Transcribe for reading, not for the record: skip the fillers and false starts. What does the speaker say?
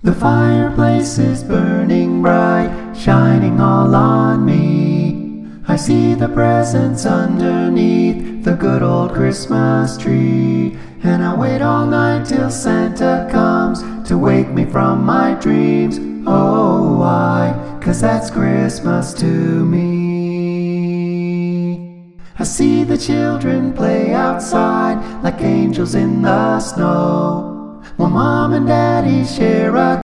The fireplace is burning bright, shining all on me. I see the presents underneath the good old Christmas tree. And I wait all night till Santa comes to wake me from my dreams. Oh, why? 'Cause that's Christmas to me. I see the children play outside like angels in the snow, while Mom and Daddy share a